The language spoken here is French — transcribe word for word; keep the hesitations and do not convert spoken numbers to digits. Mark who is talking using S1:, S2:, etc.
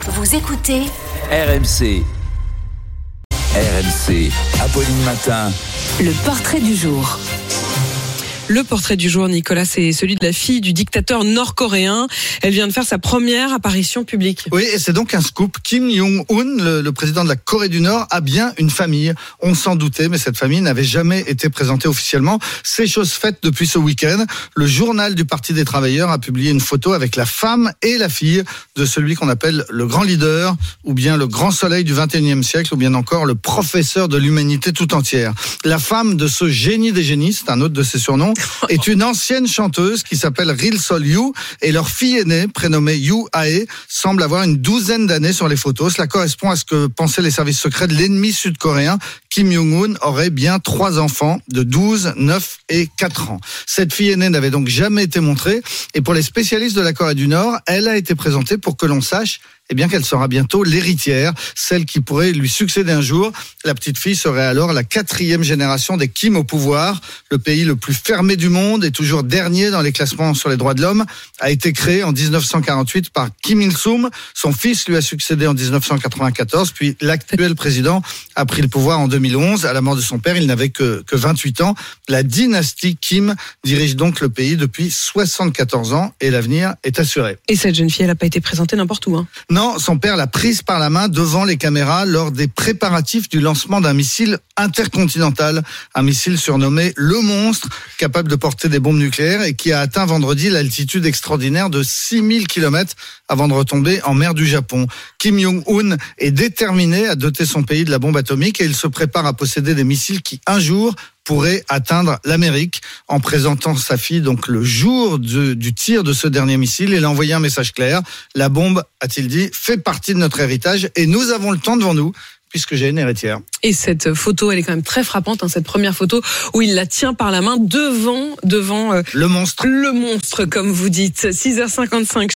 S1: Vous écoutez
S2: R M C. R M C, Apolline Matin.
S1: Le portrait du jour.
S3: Le portrait du jour, Nicolas, c'est celui de la fille du dictateur nord-coréen. Elle vient de faire sa première apparition publique.
S4: Oui, et c'est donc un scoop. Kim Jong-un, le, le président de la Corée du Nord, a bien une famille. On s'en doutait, mais cette famille n'avait jamais été présentée officiellement. C'est chose faite depuis ce week-end. Le journal du Parti des Travailleurs a publié une photo avec la femme et la fille de celui qu'on appelle le grand leader, ou bien le grand soleil du vingt et unième siècle, ou bien encore le professeur de l'humanité tout entière. La femme de ce génie des génies, c'est un autre de ses surnoms, est une ancienne chanteuse qui s'appelle Ri Sol-yu, et leur fille aînée, prénommée Yoo Ae, semble avoir une douzaine d'années sur les photos. Cela correspond à ce que pensaient les services secrets de l'ennemi sud-coréen. Kim Jong-un aurait bien trois enfants de douze, neuf et quatre ans. Cette fille aînée n'avait donc jamais été montrée, et pour les spécialistes de la Corée du Nord, elle a été présentée pour que l'on sache eh bien qu'elle sera bientôt l'héritière, celle qui pourrait lui succéder un jour. La petite fille serait alors la quatrième génération des Kim au pouvoir. Le pays le plus fermé du monde et toujours dernier dans les classements sur les droits de l'homme a été créé en dix-neuf cent quarante-huit par Kim Il-sung. Son fils lui a succédé en dix-neuf cent quatre-vingt-quatorze, puis l'actuel président a pris le pouvoir en deux mille onze. À la mort de son père, il n'avait que, que vingt-huit ans. La dynastie Kim dirige donc le pays depuis soixante-quatorze ans et l'avenir est assuré.
S3: Et cette jeune fille, elle n'a pas été présentée n'importe où, hein.
S4: Non, son père l'a prise par la main devant les caméras lors des préparatifs du lancement d'un missile intercontinental, un missile surnommé Le Monstre, capable de porter des bombes nucléaires et qui a atteint vendredi l'altitude extraordinaire de six mille kilomètres avant de retomber en mer du Japon. Kim Jong-un est déterminé à doter son pays de la bombe atomique et il se prépare à posséder des missiles qui, un jour, pourrait atteindre l'Amérique. En présentant sa fille donc le jour de, du tir de ce dernier missile, il a envoyé un message clair. La bombe, a-t-il dit, fait partie de notre héritage et nous avons le temps devant nous puisque j'ai une héritière.
S3: Et cette photo, elle est quand même très frappante, hein, cette première photo où il la tient par la main devant, devant euh,
S4: le monstre.
S3: Le monstre, comme vous dites. six heures cinquante-cinq.